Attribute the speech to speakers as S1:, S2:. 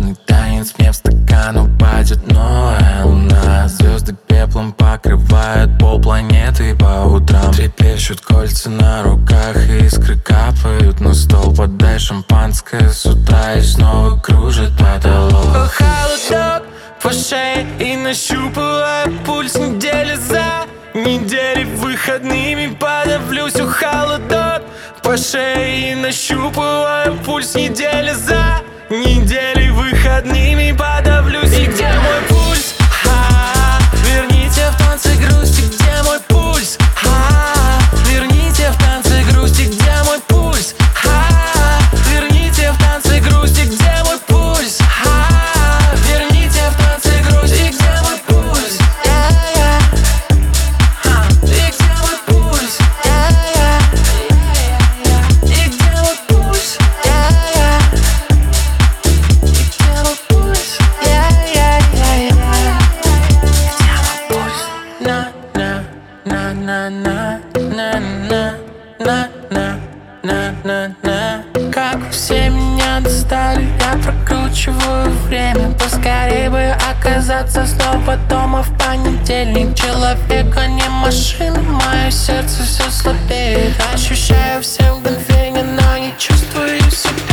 S1: волшебный танец мне в стакан упадет новая луна. Звезды пеплом покрывают полпланеты по утрам. Трепещут кольца на руках, и искры капают на стол. Подай шампанское с утра и снова кружит потолок.
S2: Холодок по шее и нащупываю пульс недели за неделей. Выходными подавлюсь. Холодок по шее и нащупываю пульс недели за неделей. Выходными подавлюсь. И где мой пульс? Верните в танце грусти. Где мой пульс? Верните в танце грусти. Где мой пульс? Верните в танце грусти. Где мой пульс? Верните в танце грусти. Где мой пульс? И где мой пульс? И где мой пульс? Как все меня достали, я прокручиваю время. Поскорее бы оказаться снова дома в понедельник. Человек, а не машина, мое сердце все слабеет. Ощущаю все мгновения, но не чувствую себя.